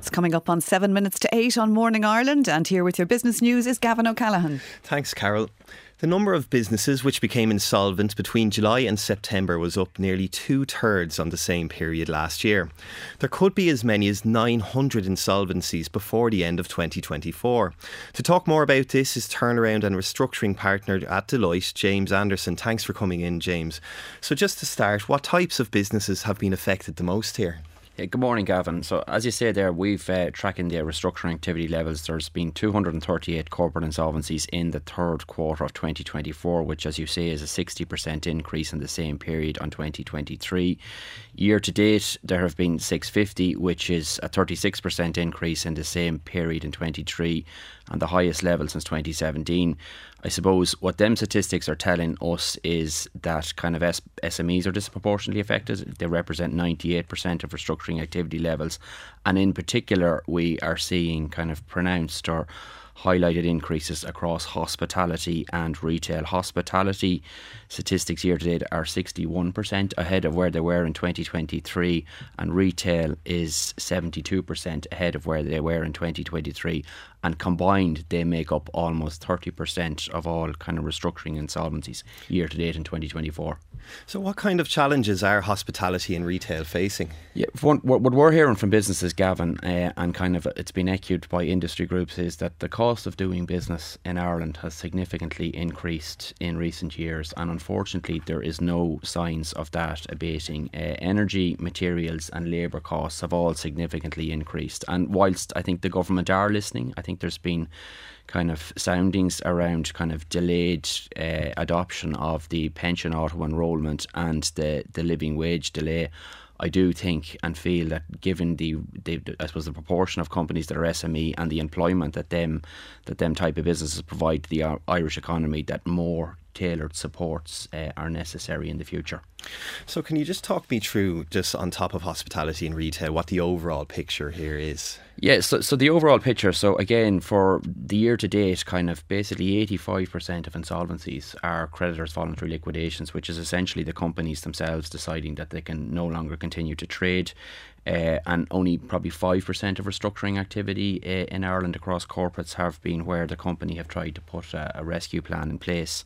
It's coming up on 7 minutes to 8 on Morning Ireland, and here with your business news is Gavin O'Callaghan. Thanks, Carol. The number of businesses which became insolvent between July and September was up nearly 2/3 on the same period last year. There could be as many as 900 insolvencies before the end of 2024. To talk more about this is turnaround and restructuring partner at Deloitte, James Anderson. Thanks for coming in, James. So just to start, what types of businesses have been affected the most here? Yeah, good morning, Gavin. So as you say there, we've tracking the restructuring activity levels. There's been 238 corporate insolvencies in the third quarter of 2024, which, as you say, is a 60% increase in the same period on 2023. Year to date, there have been 650, which is a 36% increase in the same period in 23 and the highest level since 2017. I suppose what them statistics are telling us is that kind of SMEs are disproportionately affected. They represent 98% of restructuring activity levels. And in particular, we are seeing kind of pronounced or highlighted increases across hospitality and retail. Hospitality statistics year to date are 61% ahead of where they were in 2023, and retail is 72% ahead of where they were in 2023. And combined, they make up almost 30% of all kind of restructuring insolvencies year to date in 2024. So what kind of challenges are hospitality and retail facing? Yeah, what we're hearing from businesses, Gavin, and kind of it's been echoed by industry groups, is that the cost of doing business in Ireland has significantly increased in recent years, and unfortunately there is no signs of that abating. Energy, materials and labour costs have all significantly increased, and whilst I think the government are listening, I think there's been kind of soundings around kind of delayed adoption of the pension auto enrolment and the living wage delay. I do think and feel that given the I suppose the proportion of companies that are SME and the employment that them type of businesses provide to the Irish economy, that more tailored supports are necessary in the future. So can you just talk me through, just on top of hospitality and retail, what the overall picture here is? Yeah, so the overall picture, so again, for the year to date, kind of basically 85% of insolvencies are creditors' voluntary liquidations, which is essentially the companies themselves deciding that they can no longer continue to trade. And only probably 5% of restructuring activity in Ireland across corporates have been where the company have tried to put a rescue plan in place.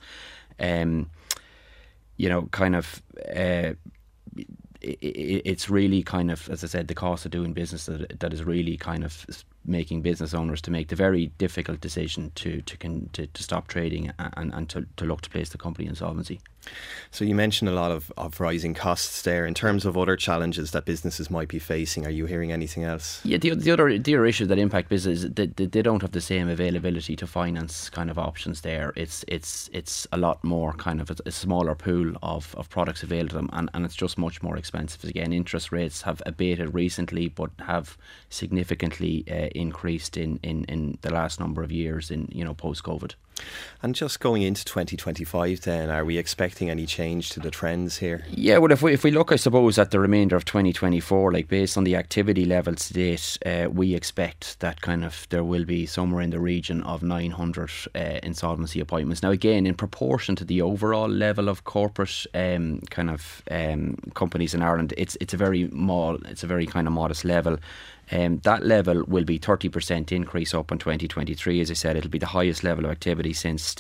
It's really kind of, as I said, the cost of doing business that is really kind of making business owners to make the very difficult decision to stop trading and to look to place the company in insolvency. So you mentioned a lot of rising costs there. In terms of other challenges that businesses might be facing, are you hearing anything else? Yeah, the other issue that impact business is that they don't have the same availability to finance kind of options there. It's a lot more kind of a smaller pool of products available to them, and it's just much more expensive. Again, interest rates have abated recently, but have significantly increased in the last number of years in post-COVID. And just going into 2025 then, are we expecting any change to the trends here? Yeah, well, if we look, I suppose, at the remainder of 2024, like based on the activity levels to date, we expect that kind of there will be somewhere in the region of 900 insolvency appointments. Now, again, in proportion to the overall level of corporate companies in Ireland, it's a very kind of modest level. That level will be 30% increase up in 2023. As I said, it'll be the highest level of activity since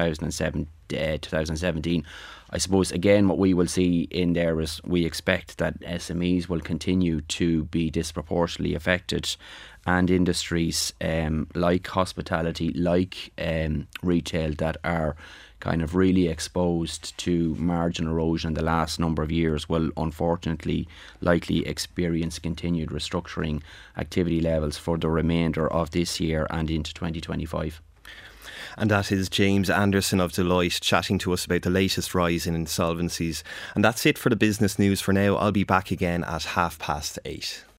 2017. I suppose, again, what we will see in there is we expect that SMEs will continue to be disproportionately affected, and industries like hospitality, like retail, that are kind of really exposed to margin erosion in the last number of years will unfortunately likely experience continued restructuring activity levels for the remainder of this year and into 2025. And that is James Anderson of Deloitte chatting to us about the latest rise in insolvencies. And that's it for the business news for now. I'll be back again at 8:30.